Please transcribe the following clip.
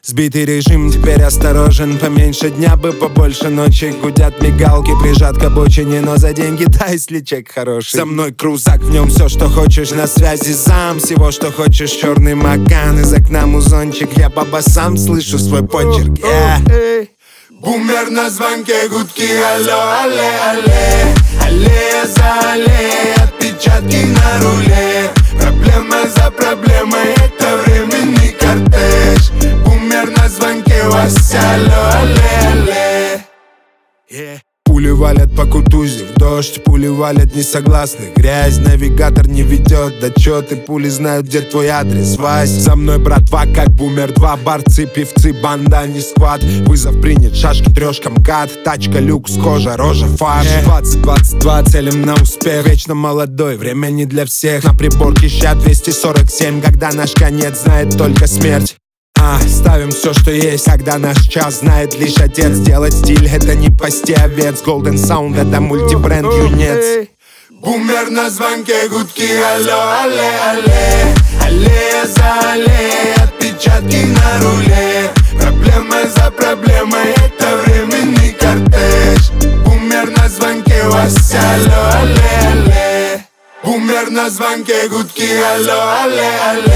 Сбитый режим, теперь осторожен. Поменьше дня бы, побольше ночи. Гудят мигалки, прижат к обочине, но за деньги, да, если чек хороший. Со мной крузак, в нем все, что хочешь. На связи зам, всего, что хочешь. Черный Маган, из окна музончик. Я по басам слышу свой почерк, Бумер на звонке, гудки, алло, алле, алле. Аллея за аллеей, отпечатки на руле. Проблема за проблемой, это временный кортеж. Бумер на звонке, Вася, алло, алле, алле. Пули валят по Кутузе, в дождь, пули валят несогласных. Грязь, навигатор не ведет отчеты, пули знают, где твой адрес, Вась. За мной братва, как Бумер 2, борцы, певцы, банда, не сквад. Вызов принят, шашки, трешка, МКАД, тачка, люкс, кожа, рожа, фарш. 20-22, целим на успех, вечно молодой, время не для всех. На приборке ща 247, когда наш конец знает только смерть. Ставим все, что есть, когда наш час знает лишь отец. Делать стиль — это не пасти овец. Golden Sound — это мультибренд юнец. Бумер на звонке, гудки, алло, алле, алле. Аллея за аллеей, отпечатки на руле. Проблема за проблемой, это временный кортеж. Бумер на звонке, Вася, алло, алле, алле. Бумер на звонке, гудки, алло, алле, алле.